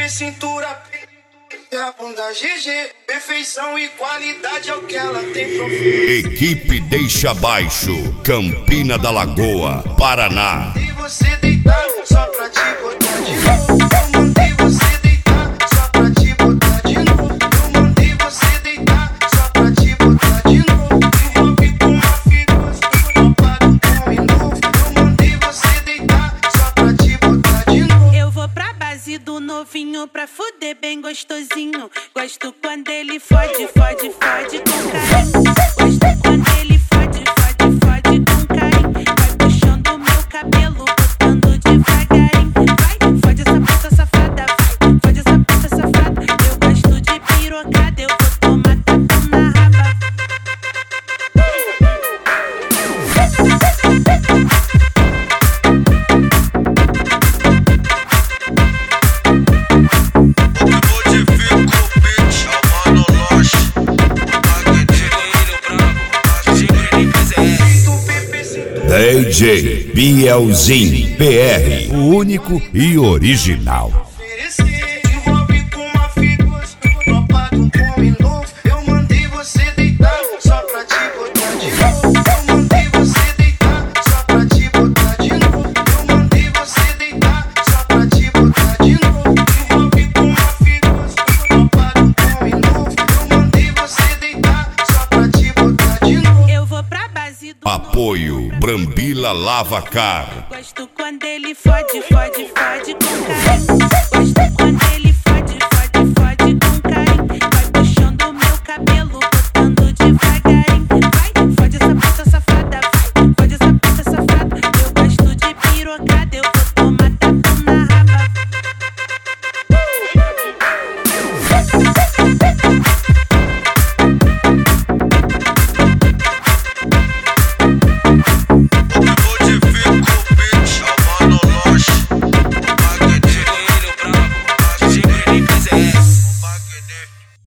cintura, e a bunda GG. Perfeição e qualidade é o que ela tem profissão. Equipe Deixa Baixo, Campina da Lagoa, Paraná. E você deitar só pra te botar de novo. Eu mandei você deitar só pra te botar de novo. Eu mandei você deitar só pra te botar de novo. Envolve com uma figosa, eu pago com enovo. Eu mandei você deitar só pra te botar de novo. Eu vou pra base do novinho pra fuder bem gostosinho. Gosto quando ele fode, fode, fode com carinho. Gosto quando ele fode, fode, fode com carinho. Vai puxando meu cabelo, botando devagarinho. Vai, fode essa puta safada, vai, fode essa puta safada. Eu gosto de pirocada, eu vou tomar tapa na raba. DJ Bielzinho PR, o único e original. Oferecer, envolve com uma figosa, eu pago com enovo. Eu mandei você deitar só pra te botar de novo. Eu mandei você deitar só pra te botar de novo. Eu mandei você deitar só pra te botar de novo. Envolve com uma figosa, eu pago com enovo. Eu mandei você deitar só pra te botar de novo. Eu vou pra base do Apoio Brambila Lava Car. Gosto quando ele fode, fode, fode com carinho.